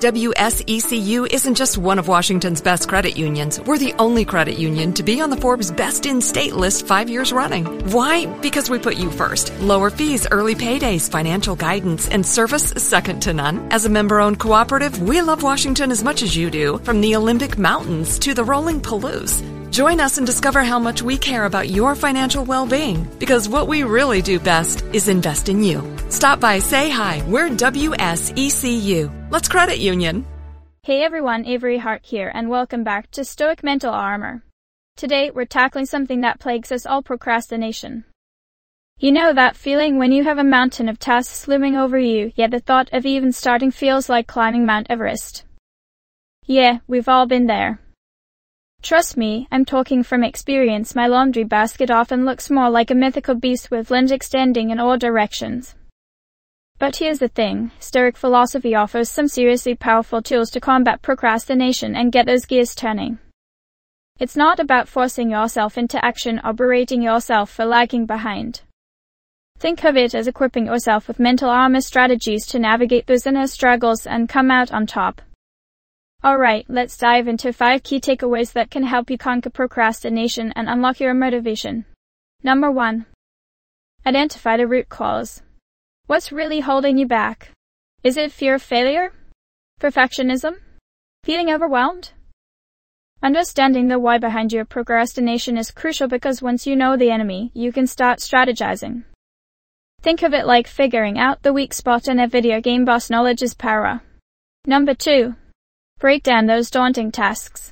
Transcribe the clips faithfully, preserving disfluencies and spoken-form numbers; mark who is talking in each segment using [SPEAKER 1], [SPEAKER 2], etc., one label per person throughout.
[SPEAKER 1] W S E C U isn't just one of Washington's best credit unions. We're the only credit union to be on the Forbes Best in State list five years running. Why? Because we put you first. Lower fees, early paydays, financial guidance, and service second to none. As a member-owned cooperative, we love Washington as much as you do, from the Olympic Mountains to the rolling Palouse. Join us and discover how much we care about your financial well-being, because what we really do best is invest in you. Stop by, say hi. We're W S E C U. Let's credit union.
[SPEAKER 2] Hey everyone, Avery Hart here, and welcome back to Stoic Mental Armor. Today, we're tackling something that plagues us all: procrastination. You know that feeling when you have a mountain of tasks looming over you, yet the thought of even starting feels like climbing Mount Everest? Yeah, we've all been there. Trust me, I'm talking from experience. My laundry basket often looks more like a mythical beast with limbs extending in all directions. But here's the thing, Stoic philosophy offers some seriously powerful tools to combat procrastination and get those gears turning. It's not about forcing yourself into action or berating yourself for lagging behind. Think of it as equipping yourself with mental armor strategies to navigate those inner struggles and come out on top. Alright, let's dive into five key takeaways that can help you conquer procrastination and unlock your motivation. Number one. Identify the root cause. What's really holding you back? Is it fear of failure? Perfectionism? Feeling overwhelmed? Understanding the why behind your procrastination is crucial, because once you know the enemy, you can start strategizing. Think of it like figuring out the weak spot in a video game boss. Knowledge is power. Number two. Break down those daunting tasks.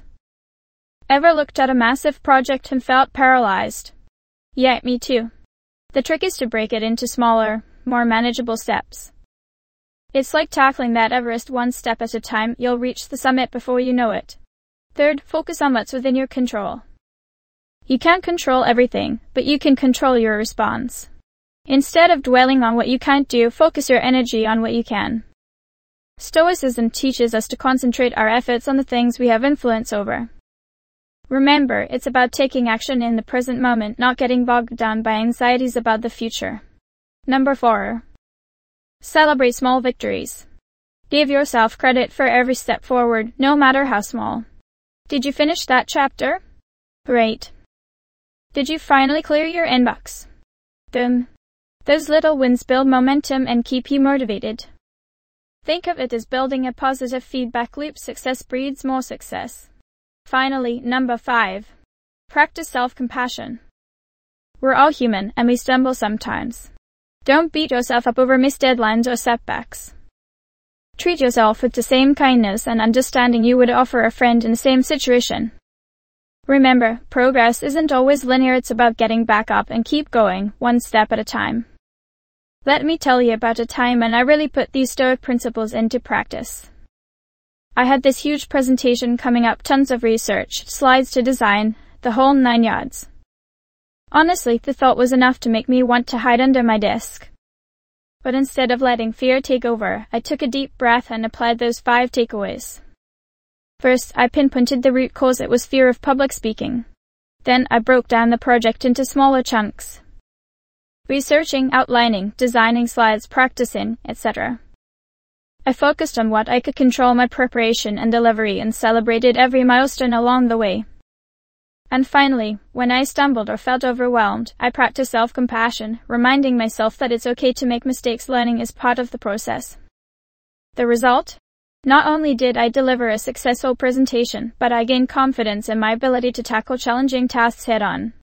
[SPEAKER 2] Ever looked at a massive project and felt paralyzed? Yeah, me too. The trick is to break it into smaller, more manageable steps. It's like tackling that Everest one step at a time. You'll reach the summit before you know it. Third, focus on what's within your control. You can't control everything, but you can control your response. Instead of dwelling on what you can't do, focus your energy on what you can. Stoicism teaches us to concentrate our efforts on the things we have influence over. Remember, it's about taking action in the present moment, not getting bogged down by anxieties about the future. Number four. Celebrate small victories. Give yourself credit for every step forward, no matter how small. Did you finish that chapter? Great. Did you finally clear your inbox? Boom. Those little wins build momentum and keep you motivated. Think of it as building a positive feedback loop. Success breeds more success. Finally, number five. Practice self-compassion. We're all human, and we stumble sometimes. Don't beat yourself up over missed deadlines or setbacks. Treat yourself with the same kindness and understanding you would offer a friend in the same situation. Remember, progress isn't always linear. It's about getting back up and keep going, one step at a time. Let me tell you about a time when I really put these Stoic principles into practice. I had this huge presentation coming up, tons of research, slides to design, the whole nine yards. Honestly, the thought was enough to make me want to hide under my desk. But instead of letting fear take over, I took a deep breath and applied those five takeaways. First, I pinpointed the root cause. It was fear of public speaking. Then I broke down the project into smaller chunks. Researching, outlining, designing slides, practicing, et cetera. I focused on what I could control, my preparation and delivery, and celebrated every milestone along the way. And finally, when I stumbled or felt overwhelmed, I practiced self-compassion, reminding myself that it's okay to make mistakes. Learning is part of the process. The result? Not only did I deliver a successful presentation, but I gained confidence in my ability to tackle challenging tasks head-on.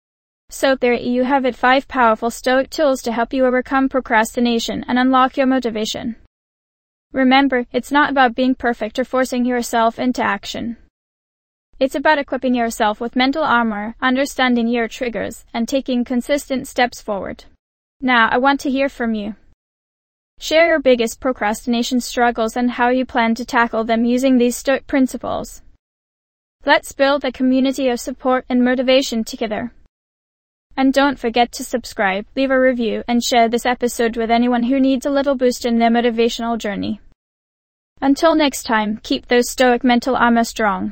[SPEAKER 2] So there you have it, five powerful Stoic tools to help you overcome procrastination and unlock your motivation. Remember, it's not about being perfect or forcing yourself into action. It's about equipping yourself with mental armor, understanding your triggers, and taking consistent steps forward. Now, I want to hear from you. Share your biggest procrastination struggles and how you plan to tackle them using these Stoic principles. Let's build a community of support and motivation together. And don't forget to subscribe, leave a review, and share this episode with anyone who needs a little boost in their motivational journey. Until next time, keep those Stoic mental armor strong.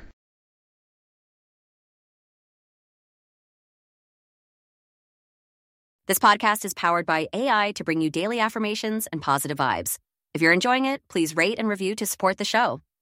[SPEAKER 3] This podcast is powered by A I to bring you daily affirmations and positive vibes. If you're enjoying it, please rate and review to support the show.